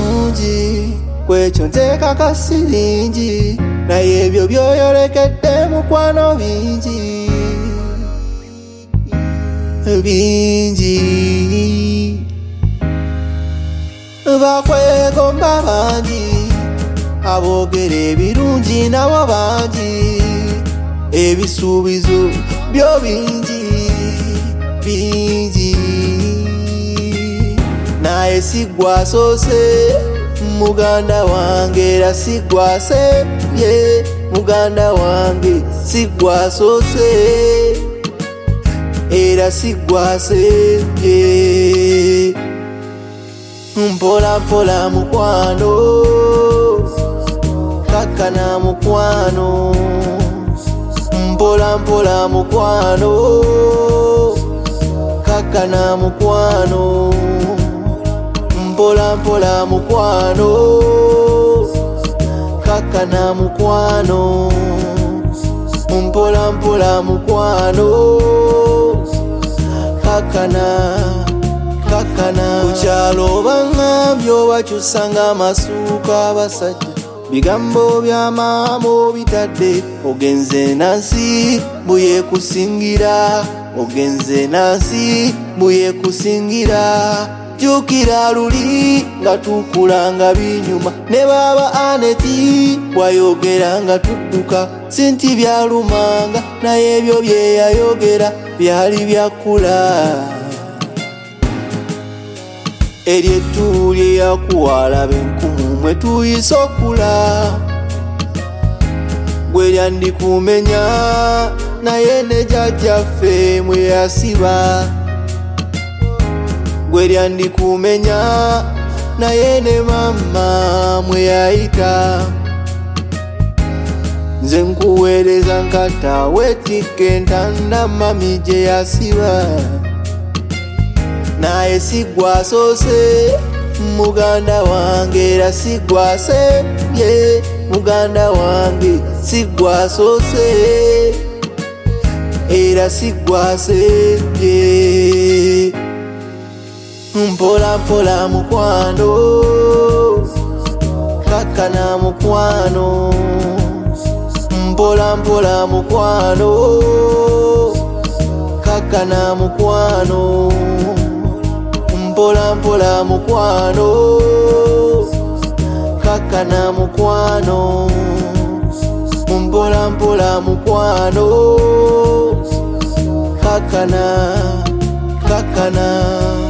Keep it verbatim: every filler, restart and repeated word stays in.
birungi kwekyo nteeka kasiringi naye ebyo byoyolekedde mukwano bingi bingi bakwegomba bangi aboogera ebirungi nabo bangi ebisuubizo byo bingi bingi naye sigwa asoose muganda wange era sigwa asembye muganda wange sigwa asoose era sigwa asembye mpola mpola mukwano kakkana mukwano mpola mpola mukwano kakkana mukwano mpola mpola mukwano kakkana mukwano mpola mpola mukwano kakkana kakkana kukyalo baŋŋambye obakyusanga amasuuka abasajja bigambo bya maama obitadde ogenze nansi mbuye kusingira ogenze nansi mbuye kusingira jukira luli nga tukulanga binyuma ne baba Aneti bwayogera nga tudduka sinti byalumanga naye ebyo bye yayogera byali byakula eryettu lye yakuwala benkumu mwe tuyise okula gwe lyandikumenya naye ne jjajjaffe mwe yasiba gwe lyandikumenya naye ne mama mwe yayita nze nkuweereza nkata wetikke ntanda mami gye yasiba naye sigwa asoose muganda wange era sigwa asembye muganda wange sigwa asoose era sigwa asembye mpola mpola mukwano kakkana mukwano mpola mpola mukwano kakkana mukwano mpola mpola mukwano kakkana mukwano mpola mpola mukwano kakkana kakkana